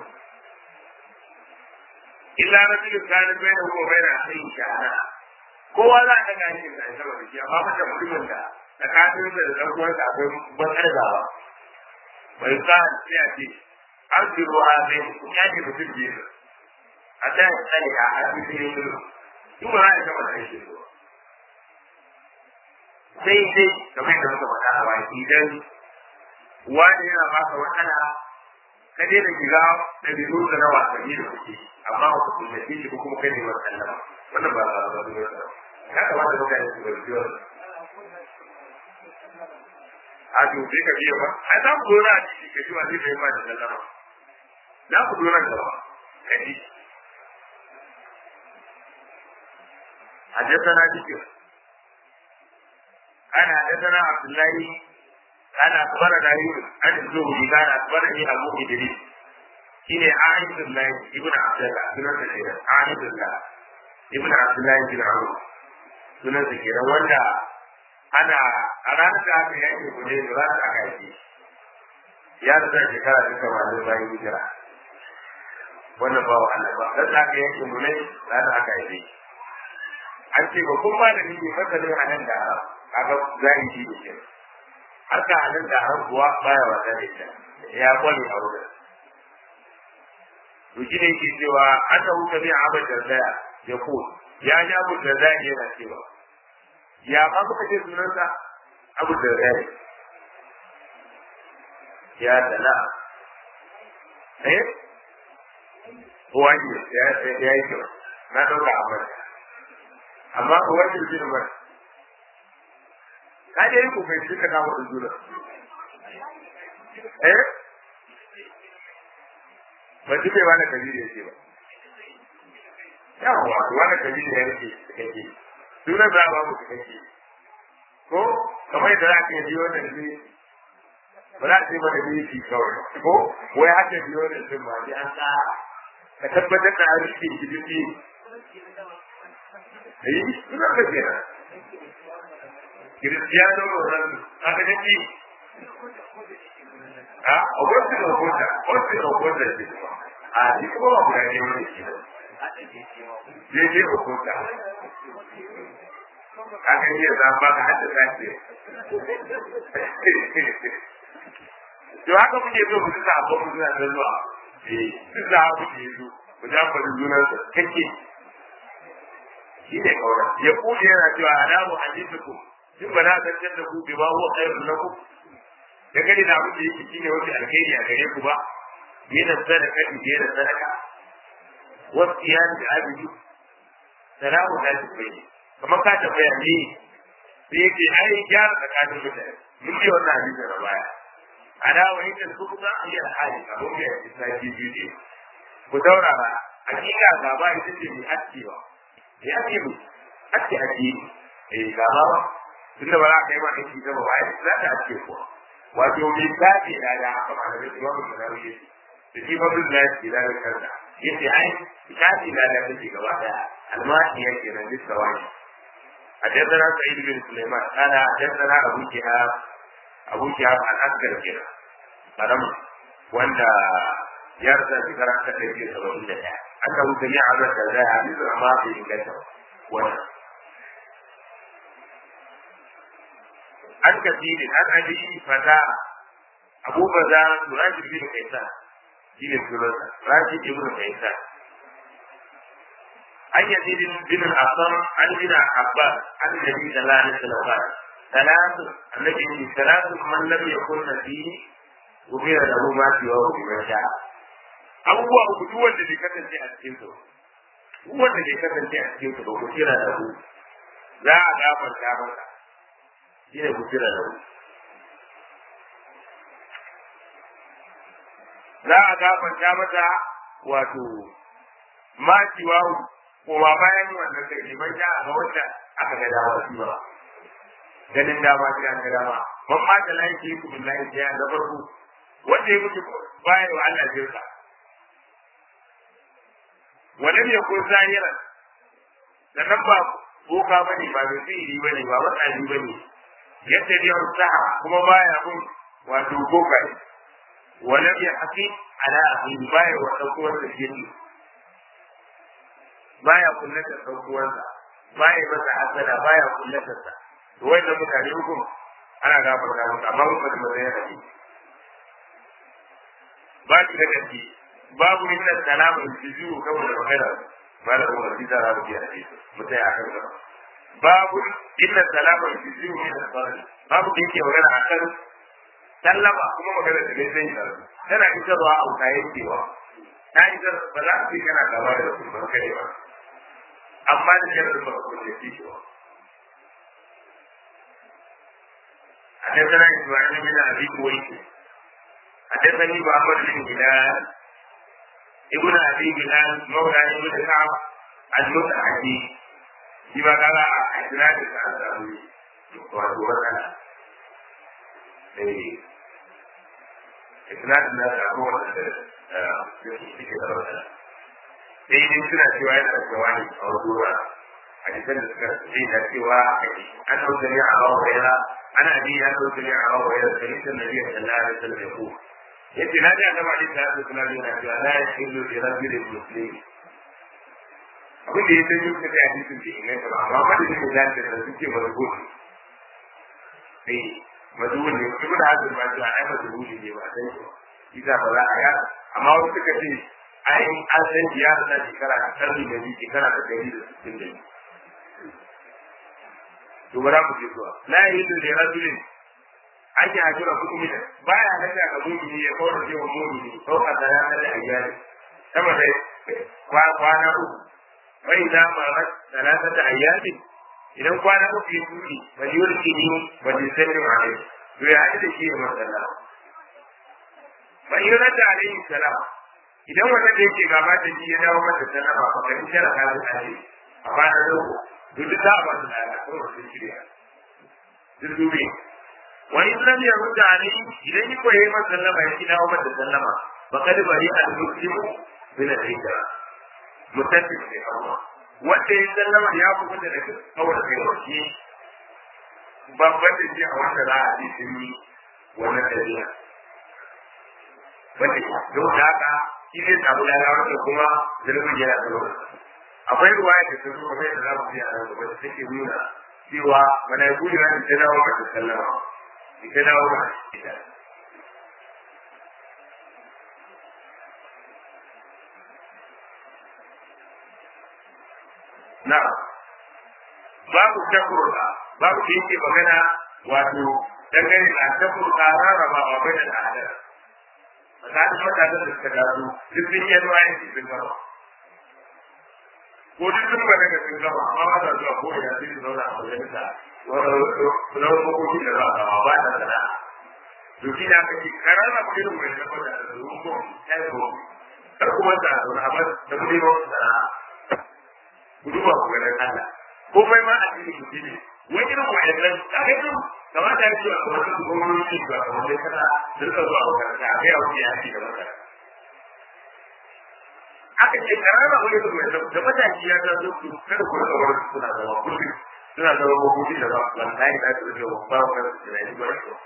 illa rajulun kana bayna huwa bayna akhihi sha'ana kowa za ka ga shi da saboda shi amma mata mutumin da tsakanin da dan uwan da akwai bakar gaba bai ka sai a ce an biro a bai ya ji mutum biyu a da sai a hadisi ne kuma ba ya ga wannan shi sai dai kamar da muka faɗa ba idan wani yana baka wahala ka daina shiga da biyu da na wasanni da kuke amma ba ku tunce shi ko kuma kai ne wannan Allah wannan ba ba ba ba ya kamata mutane su bar biyo a dubi ka biyo ba ai za ku dora a ciki ka ji wa zai bai ba da sallama za ku dora gaba kai حدثنا ذكر أنا حدثنا عبد الله أنا أخبرنا يونس عن الزهري قال أخبرني أبو إدريس شيء عاهد الله ابن عبد الله سنة كثيرة عاهد الله ابن عبد الله بن عمرو سنة كثيرة ولا أنا أنا أتعرف يعني كلين راس أكايتي يا رجال شكرا لك وعلى الله يجرا ولا باو على الله لا أكايتي كلين راس أكايتي an ce ba kun ba da ni masanin a nan da aka zai shi da shi har ka halin da har kuwa baya wata da ita ya kwale a wurin to shi ne yake cewa an da huka bin abu da zaya ya ko ya ji abu da zaya yana cewa ya ma kuka ce sunansa abu da zaya ya dala eh wani ya ya yi kyau na dauka amma amma ko wani da jini ba ka je yi kokari duka kawo da juna eh ba duka yi wani kabiri ya ce ba yawa wani kabiri ya rike kake juna za a ba mu kake ko kamar yadda za ka yi biyo da shi ba za a ce mana biyu shi kawai ko wai haka biyo da shi ma ji an tsara ka tabbatar da an rike shi duk yi suna da kenan Cristiano Ronaldo aka dace a abuwa da hukunta wasu da hukunta ce a shi kuma ba guda ne wani shi ne je hukunta aka yi za ba ka hada sace to haka muke so mu sa abu mu suna da zuwa eh duk da abu ke zo mu ja fa junan sa kake shi ne kawai ya kuje yana cewa alamu hadithukum duk ba na tantar da ku ba huwa khairun lakum da gani da abin da yake shine wani alheri a gare ku ba yana sadaka ne da sadaka wasiyan da abidi salamu da bai kamar ka ta bayani sai yake ai gyara tsakanin mutane mun yi wannan hadisi da baya adawa yake su kuma iya hali abun da yake sai biyu ku daura ba hakika gaba ita ce mai askewa ya ce mu aske aske eh gaba ba tunda ba za ka yi ma aiki da ba za ta aske ko wato mai tafi da da haka ba da shi ba mu da ruwa da shi ba bin da shi da kansa yace ai tafi da da take gaba daya almasi yake nan duk sawani حدثنا سعيد بن سليمان قال حدثنا ابو شهاب ابو شهاب الاصغر كده قدم وانت يرسل في كرامه النبي صلى الله عليه وسلم انه سمع عبد الله حديث ما في كده وانا عن كثير عن ابي فتاة ابو بزار راشد بن كيسان شيء الثلاثة راشد بن كيسان عن يزيد بن الأصم عن ابن عباس عن النبي صلى الله عليه وسلم قال ثلاث النبي ثلاث من لم يكن فيه غفر له ما سواه بمن شاء abubuwa uku duk wanda bai kasance a cikin su duk wanda bai kasance a cikin su ba ku kira da ku za a gafarta masa shi ne ku kira da ku za a gafarta masa wato ma siwahu kuma bayan wannan sai liman ya ga wanda aka ga dawa shi ba ganin dama sai an ga dama man ma da laifi ku billahi ya da farko wanda ya mutu bayan wa Allah jirka walam yakun zahiran sannan ba boka bane ba da sihiri bane ba wani bane yadda ya saha kuma baya kun wato boka walam yahqi ala akhi baya wa dauko da shi baya kullata saukuwarsa baya masa hasada baya kullata sa to wanda mutane hukum ana gafarta musu amma ba da mazaya da shi ba shi da gaske babu inna salamu yuzu kawai da magana ba da kuma shi da rabu ya ce mutai akan gaba babu inna salamu yuzu min al-fard babu da yake magana akan sallama kuma magana da bai sai tana isarwa a kayan cewa ta isar ba za su kana gaba da su ba kai ba amma da shirin ba ku ne shi ba حدثنا إسماعيل بن أبي كويس حدثني محمد بن هلال ابن أبي هلال مولى ابن كعب المتعدي فيما قال إسناد الأنصاري وأتوبنا إسناد الأنصاري في كتاب sai dai suna cewa yana da jawani a wura a cikin da suka ce da cewa an dauke ne a bawa wayar ana bi an dauke ne a bawa wayar da nisan nabi sallallahu alaihi wasallam ya ku yace na da gaba da sallallahu alaihi wasallam yana cewa la yahillu li rajulin muslim abin da yake yi da hadisin da ne ba amma ba da yake da da suke ba ko sai mazuhun ne ibn hazm ba ta ai mazuhun ne ba sai ita ba za a yara amma wasu suka ce ai an san ya da shekara ta karni da biyu shekara ta dari da sittin da biyu to bara ku ji zuwa la yahidu li rajulin ake hajura hukumi da baya hada ga mu'mini ya kawo da wa mu'mini ko ka da ya da ayyari sama da kwana uku bai da ma talata da ayyari idan kwana uku ya tuki ba yi wani kini ba ji sanin wani to ya haɗu da shi ya masalla ba yi rada alaihi salam idan wanda da yake gaba da shi ya dawo masa sallama ba kan shara ka da shi a bana da ku duk da ba su da ya ko su shirya dirdubi wani islam ya ruda alaihi idan yi koyi masa sallama ya dawo masa sallama ba kada bari al-muslimu min al-hijra mutaffif ne Allah wanda ya sallama ya bugu da daga kawai kai wani babban da shi a wanda za a yi sun yi wannan dalila wanda yau da haka shi zai samu lalawa da kuma zalibin yana da lokaci akwai ruwaya da ta zo kamar yadda za mu ji a nan gaba da take nuna cewa mana gudu na ta dawo mata sallama ita dawo mata ita na babu takurka babu da yake magana wato dangane da takurka rarraba a bai da al'adar tsakanin matasan da suka taso duk sun yi ruwa yanki sun gama ko duk sun ba daga sun gama amma ba za zuwa ko ina sun zauna a majalisa wani makoki da za a gama ba da sana'a to shi da aka ce karara mu irin mai zama da zuwa ko ya yi ko kar kuma ta zauna amma da mu nema wasu sana'a ku duba ku ganin Allah ko mai ma a cikin mutum ne wani irin wa'annan a ga irin kamata ya ce a kamar su gwamnati ba kamar dai kana duka zuwa makaranta a kai a wani yaki da makaranta aka ce karara wani da mai da mataki ya ta zo su kada ku rika wani suna zama kullum suna zama mabuɗi da ba wanda ya ta rike wa ba wani da ya ba shi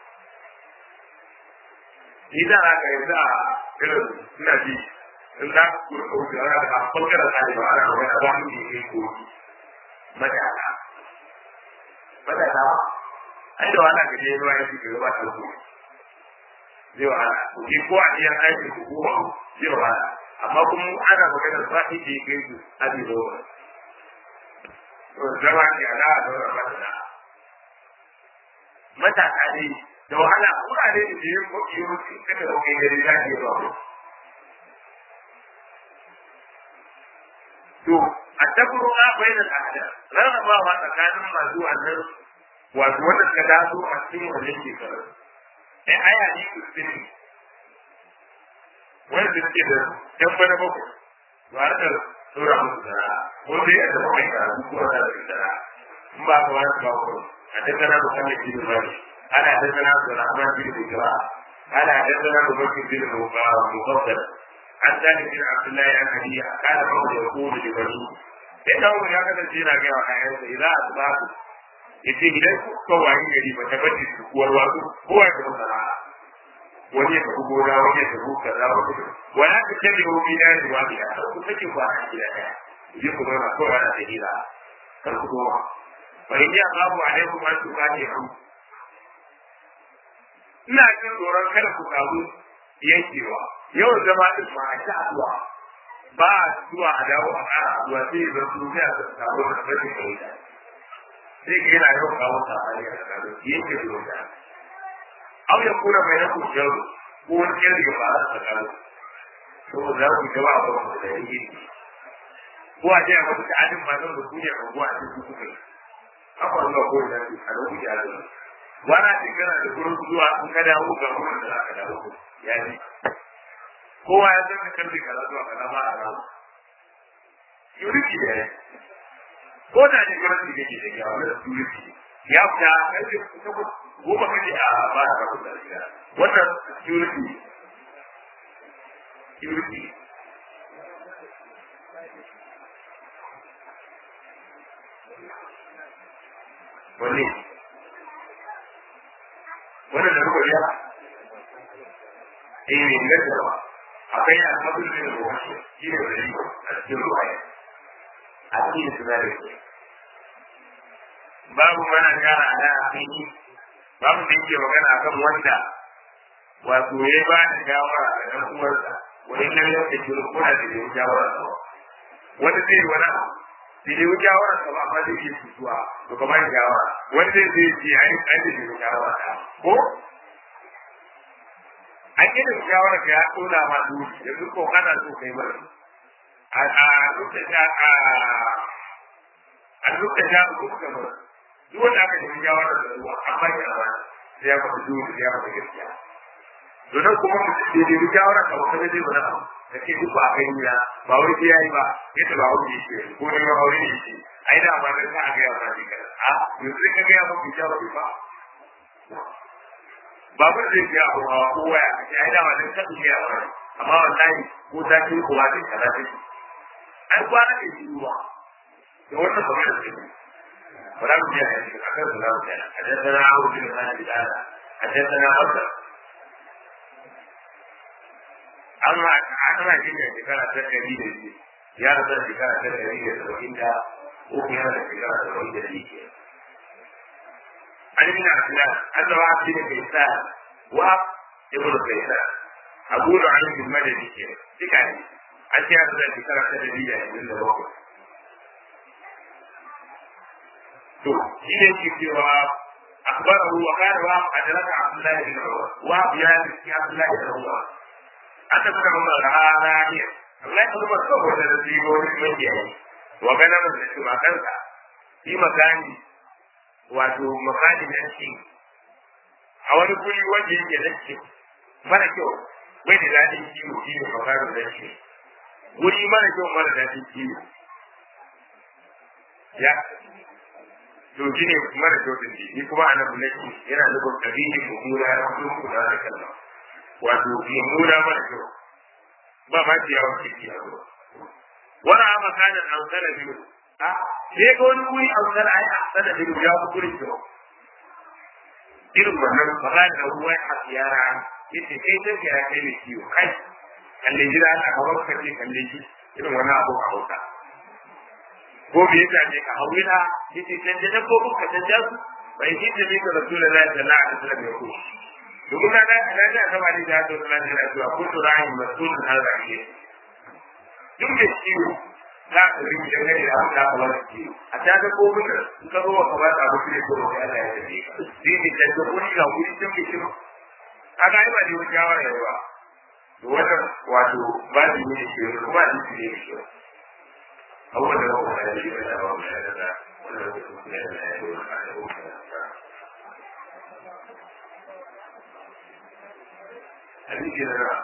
ni da aka yi da irin suna ji in za ku rika wuce wani da a ɓangaren ɗaliba ana wani abu da ya yi koki matasa matasa ai da wani gaje ruwa ya shiga gaba da ku zai wahala ku ji ko a cikin aiki ku ko zai wahala amma kuma ana maganar ba shi ke kai su abi zo to zama ne ala da rabata matasa ne da wahala kurare da yin ko kiyo kada ko kai gari da ke ba to at-tafruqa bayna al-ahda rarrabawa tsakanin masu annar wato wanda suka daso a cikin wannan shekarar ai aya ne ku sani wanda suke da yan bana bakwai ba da sura musu da ko dai a da mai karatu ko da da in ba ka wani ba ko a dangana da kan yake da bari ana dangana da rahman bin bikra ana dangana da bakin bin mubarak an sani bin abdullahi an hadiya kana ba da yaqulu li bani idan mun ya kasance yana ga ayyuka idan asbabu yace idan kuka wani gari ba ta bace su kuwar wasu kowa ya kuma sana'a wani ya tafi gona wani ya tafi kaza ba ku wani ka tabi hobi da ya wani ya ku take ba a gida ɗaya je ku zauna kowa na da hira kar ku goma fa in ya babu alaikum an tuka ne ku ina jin tsoron kada ku samu yankewa yau zama din ma a sha zuwa ba zuwa a dawo a ƙara zuwa sai zan su ya samu da rashin fahimta sai ka yana yau kawo sabani a tsakanin yake da wata abu ya kuna mai naku jaru ko wani yan da ba a tsakanin saboda za ku gaba a babu da yake ko a ce a masu ta'adin ma zan da ku ne kanguwa a cikin kuka yi haka zuwa ko da su a lokaci a zuwa wana ce kana da gurin zuwa in ka dawo ga wurin da za ka dawo ya ji kowa ya san ka karfe kaza zuwa kaza ba a ramu yuriki da ya ko da ne gwamnati da ke da yawa da security ya fita karfe goma kaje a ba da rabu da shiga wannan security security wani wannan da kuka biya eh ne da ba akwai alhamdulillah da ruwa shi ne da shi a cikin ruwa a cikin sinadari babu mana gyara ala ainihi babu da yake magana akan wanda wato ya ba da shawara da ɗan uwarsa wani nan yau da ke kuna da yau shawara sa wanda zai wani da yau shawara sa ba amma zai ke tutuwa to kamar shawara wanda zai zai ce ai ai da yau shawara sa ko an yi da shawara ka ya tona ma duk yanzu ko kana so kai ba a a lokacin a a lokacin ko kuma duk wanda aka yi shawara da ruwa amma ya ba sai ya faɗi duk ya faɗi gaskiya don kuma mutum da ya shawara ka wata zai wani abu da ke duk a kai ya ba wai sai yayi ba yadda ba wani yake ko ne ma wani yake ai da ba dan ka ga ya wani ka a yanzu ka ga ya ba ki shawara ba babu zai ga abu hawa ko waya ai da ba dan ka ga ya wani amma wallahi ko ta ki ko wani kaza ce ai kwana ne shi ruwa da wannan ba da shi ولا بد أن يتذكر الله تعالى حدثنا عبد بن خالد تعالى حدثنا بكر أما أما جينا ذكر التكبير يا رب ذكر التكبير وإنت وفي هذا ذكر التكبير عن ابن عبد الله أن وعبد بن كيسان وعبد ابن كيسان أقول عن ابن المدني كيف تكاني أشياء ذكر التكبير من الوقت to shi ne ke cewa akbarahu wa kana wa adraka abdullahi bin umar wa biya bi abdullahi bin umar aka kuma mun rana ne abdullahi bin umar ko da zigo ne mai yayi wa kana mun da shi makansa shi makani wato makani ne shi a wani guri wanda yake da shi mara kyau bai da dadin kiwo shi ne makani da shi guri mara kyau mara dadin kiwo ya to shi ne mara kyautin ji ni kuma ana mulki yana nufin kabili mummuna ya kuma kuna da kalma wato mummuna mara kyau ba ma ci yawon ciki a zuwa wani a makanin amsana biyu a sai ga wani wuri amsana ai amsana biyu ya fi kuri kyau irin wannan makanin da ruwa ya hafi yara yace kai sai ka ya kai mai ciwo kai kalle jira ana kamar kace kalle shi irin wannan abu a hausa ko bai ta ne ka hawila yace canje da ko ka canja su bai ji da mika rasulullahi sallallahu alaihi wasallam ya ko duk da da da da sama ne da Allah ya ce ko to rai masul hada ne duk da shi da rin da ne da Allah ya wani shi a ta da ko mun ka zo ka ba ta abu ne ko Allah ya ce shi ne da ko ni ga wuri tun ke shi kaga ai ba da shawara yawa to wannan wato ba ni ne shi kuma ni ne shi أول ما هو هذه الأشياء ومشاهدة ولا يكون في الآيات والمعلومات هذه كذا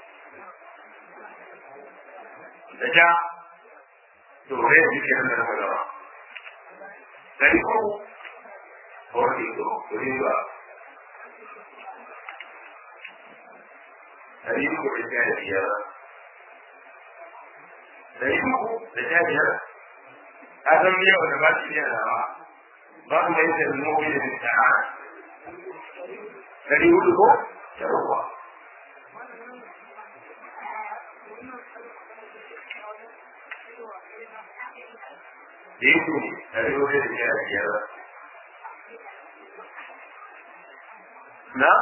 رجع تغير ذكر من المدرة تاريخه أريده أريد تاريخه رجال دليله لجاهل هذا المياه ونبات فيها بعض ليس المؤمن بالسعادة دليله تروى دليله دليله لجاهل لا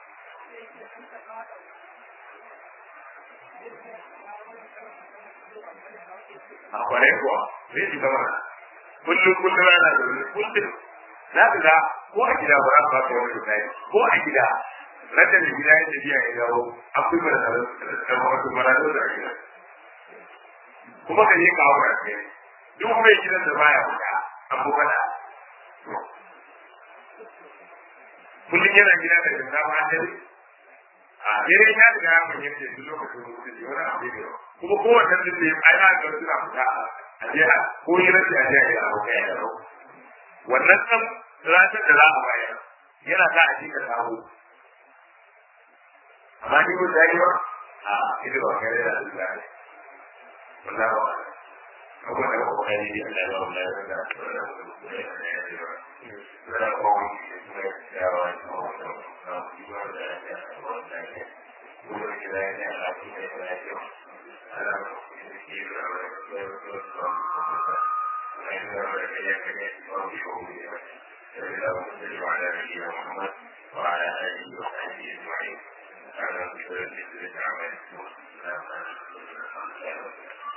a kwarai kuwa zai shiga mana kullum kullum ana da wani kullum za ka ga ko a gida ba za ka wani misali ko a gida rata da gida ya tafiya ya dawo an fi mana da wasu marano da gida kuma ka je kawo da kai duk mai gidan da baya fita an fi fada kullum yana gida da gida ma dare a dare ya riga ya mun yadda duk lokacin mutum ya wani abu ne kuma kowace da ne ai na ga suna fita a jiya ko yi rashi a jiya ya hau kai da rau wannan kan ratar da za a bayar yana sa a ji ka samu amma ni ko dai ba a ido ba kai da su da wallahi ba abubuwan da kuma kai ne Allah ya ba mu da da da ko ya wa اللهم صل على نبينا محمد وعلى اله وصحبه اجمعين. سبحان ربك رب العزه عما يصفون.